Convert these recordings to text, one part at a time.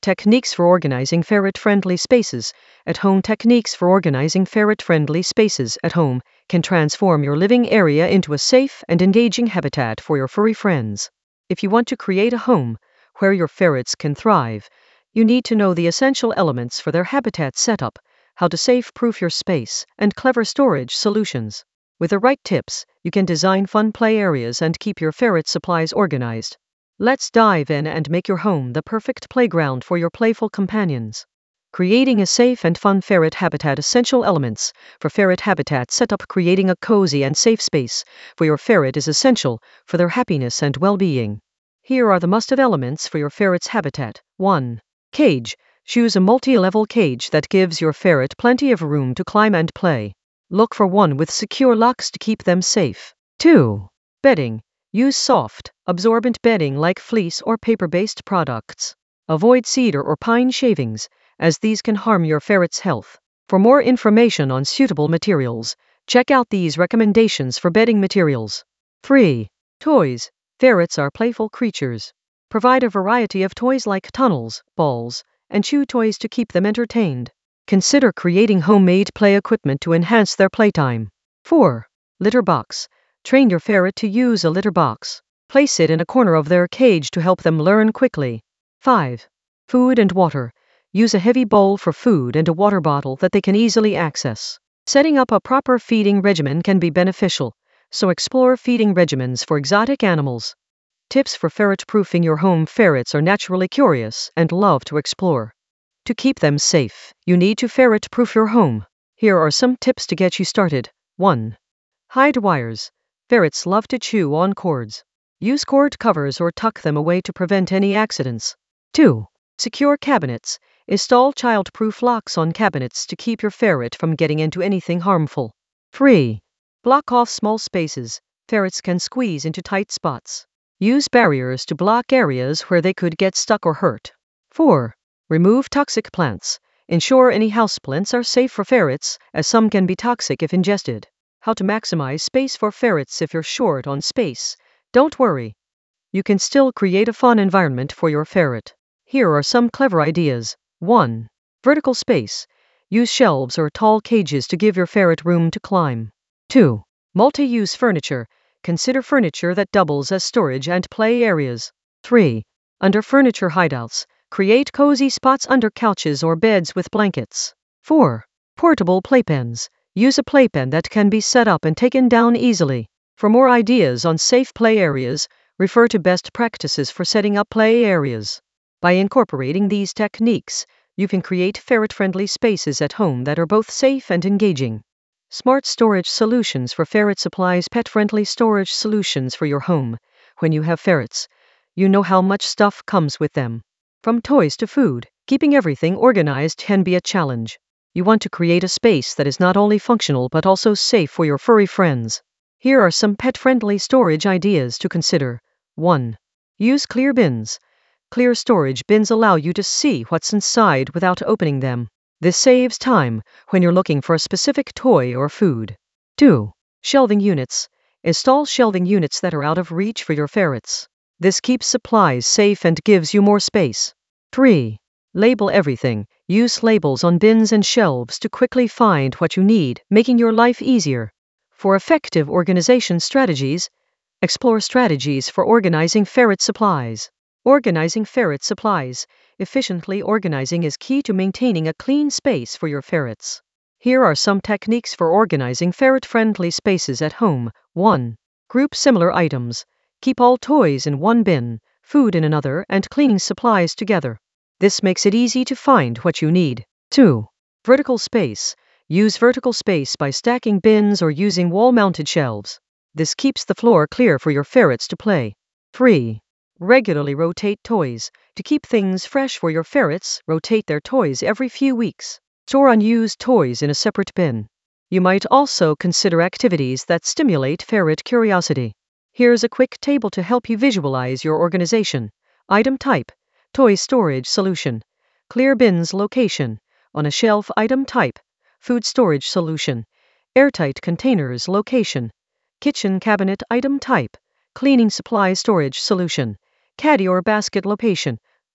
Techniques for organizing ferret-friendly spaces at home. Techniques for organizing ferret-friendly spaces at home can transform your living area into a safe and engaging habitat for your furry friends. If you want to create a home where your ferrets can thrive, you need to know the essential elements for their habitat setup, how to safe-proof your space, and clever storage solutions. With the right tips, you can design fun play areas and keep your ferret supplies organized. Let's dive in and make your home the perfect playground for your playful companions. Creating a safe and fun ferret habitat. Essential elements for ferret habitat setup. Creating a cozy and safe space for your ferret is essential for their happiness and well-being. Here are the must-have elements for your ferret's habitat. 1. Cage. Choose a multi-level cage that gives your ferret plenty of room to climb and play. Look for one with secure locks to keep them safe. 2. Bedding. Use soft, absorbent bedding like fleece or paper-based products. Avoid cedar or pine shavings, as these can harm your ferret's health. For more information on suitable materials, check out these recommendations for bedding materials. 3. Toys. Ferrets are playful creatures. Provide a variety of toys like tunnels, balls, and chew toys to keep them entertained. Consider creating homemade play equipment to enhance their playtime. 4. Litter box. Train your ferret to use a litter box. Place it in a corner of their cage to help them learn quickly. 5. Food and water. Use a heavy bowl for food and a water bottle that they can easily access. Setting up a proper feeding regimen can be beneficial, so explore feeding regimens for exotic animals. Tips for ferret-proofing your home. Ferrets are naturally curious and love to explore. To keep them safe, you need to ferret-proof your home. Here are some tips to get you started. 1. Hide wires. Ferrets love to chew on cords. Use cord covers or tuck them away to prevent any accidents. 2. Secure cabinets. Install child-proof locks on cabinets to keep your ferret from getting into anything harmful. 3. Block off small spaces. Ferrets can squeeze into tight spots. Use barriers to block areas where they could get stuck or hurt. 4. Remove toxic plants. Ensure any houseplants are safe for ferrets, as some can be toxic if ingested. How to maximize space for ferrets. If you're short on space, don't worry. You can still create a fun environment for your ferret. Here are some clever ideas. 1. Vertical space. Use shelves or tall cages to give your ferret room to climb. 2. Multi-use furniture. Consider furniture that doubles as storage and play areas. 3. Under furniture hideouts. Create cozy spots under couches or beds with blankets. 4. Portable playpens. Use a playpen that can be set up and taken down easily. For more ideas on safe play areas, refer to best practices for setting up play areas. By incorporating these techniques, you can create ferret-friendly spaces at home that are both safe and engaging. Smart storage solutions for ferret supplies. Pet-friendly storage solutions for your home. When you have ferrets, you know how much stuff comes with them. From toys to food, keeping everything organized can be a challenge. You want to create a space that is not only functional but also safe for your furry friends. Here are some pet-friendly storage ideas to consider. 1. Use clear bins. Clear storage bins allow you to see what's inside without opening them. This saves time when you're looking for a specific toy or food. 2. Shelving units. Install shelving units that are out of reach for your ferrets. This keeps supplies safe and gives you more space. 3. Label everything. Use labels on bins and shelves to quickly find what you need, making your life easier. For effective organization strategies, explore strategies for organizing ferret supplies. Organizing ferret supplies. Efficiently organizing is key to maintaining a clean space for your ferrets. Here are some techniques for organizing ferret-friendly spaces at home. 1. Group similar items. Keep all toys in one bin, food in another, and cleaning supplies together. This makes it easy to find what you need. 2. Vertical space. Use vertical space by stacking bins or using wall-mounted shelves. This keeps the floor clear for your ferrets to play. 3. Regularly rotate toys. To keep things fresh for your ferrets, rotate their toys every few weeks. Store unused toys in a separate bin. You might also consider activities that stimulate ferret curiosity. Here's a quick table to help you visualize your organization. Item type. Toy storage solution. Clear bins location. On a shelf. Item type. Food storage solution. Airtight containers location. Kitchen cabinet. Item type. Cleaning supplies storage solution. Caddy or basket location.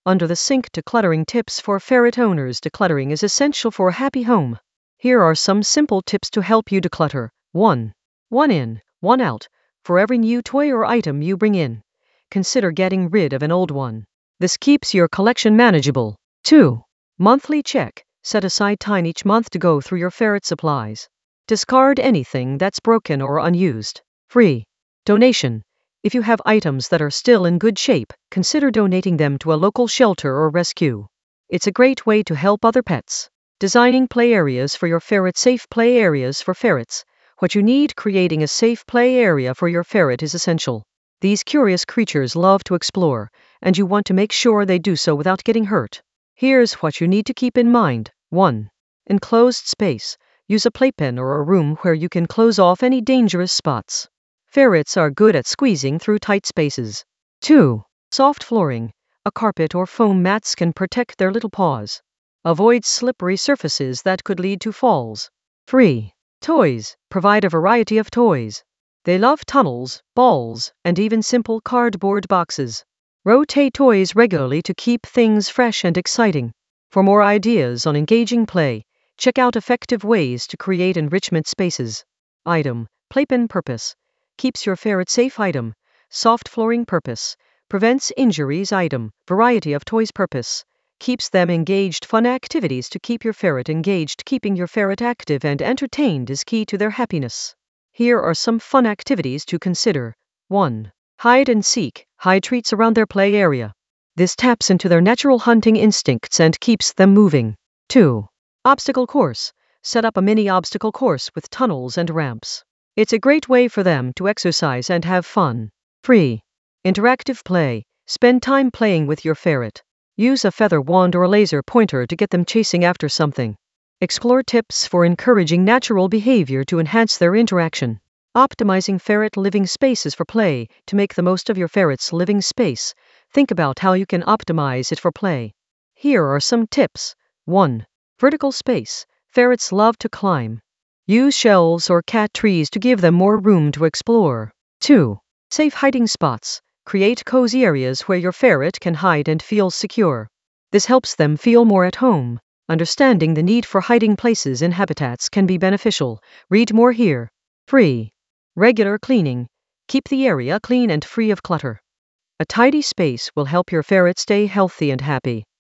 Under the sink, decluttering tips for ferret owners. Decluttering is essential for a happy home. Here are some simple tips to help you declutter. 1. One in, one out. For every new toy or item you bring in, consider getting rid of an old one. This keeps your collection manageable. 2. Monthly check. Set aside time each month to go through your ferret supplies. Discard anything that's broken or unused. 3. Donation. If you have items that are still in good shape, consider donating them to a local shelter or rescue. It's a great way to help other pets. Designing play areas for your ferret. Safe play areas for ferrets. What you need: creating a safe play area for your ferret is essential. These curious creatures love to explore, and you want to make sure they do so without getting hurt. Here's what you need to keep in mind. 1. Enclosed space. Use a playpen or a room where you can close off any dangerous spots. Ferrets are good at squeezing through tight spaces. 2. Soft flooring. A carpet or foam mats can protect their little paws. Avoid slippery surfaces that could lead to falls. 3. Toys. Provide a variety of toys. They love tunnels, balls, and even simple cardboard boxes. Rotate toys regularly to keep things fresh and exciting. For more ideas on engaging play, check out effective ways to create enrichment spaces. Item. Playpen purpose. Keeps your ferret safe. Item. Soft flooring purpose. Prevents injuries. Item. Variety of toys purpose. Keeps them engaged. Fun activities to keep your ferret engaged. Keeping your ferret active and entertained is key to their happiness. Here are some fun activities to consider. 1. Hide and seek. Hide treats around their play area. This taps into their natural hunting instincts and keeps them moving. 2. Obstacle course. Set up a mini obstacle course with tunnels and ramps. It's a great way for them to exercise and have fun. 3. Interactive play. Spend time playing with your ferret. Use a feather wand or a laser pointer to get them chasing after something. Explore tips for encouraging natural behavior to enhance their interaction. Optimizing ferret living spaces for play. To make the most of your ferret's living space, think about how you can optimize it for play. Here are some tips. 1. Vertical space. Ferrets love to climb. Use shelves or cat trees to give them more room to explore. 2. Safe hiding spots. Create cozy areas where your ferret can hide and feel secure. This helps them feel more at home. Understanding the need for hiding places in habitats can be beneficial. Read more here. 3. Regular cleaning. Keep the area clean and free of clutter. A tidy space will help your ferret stay healthy and happy.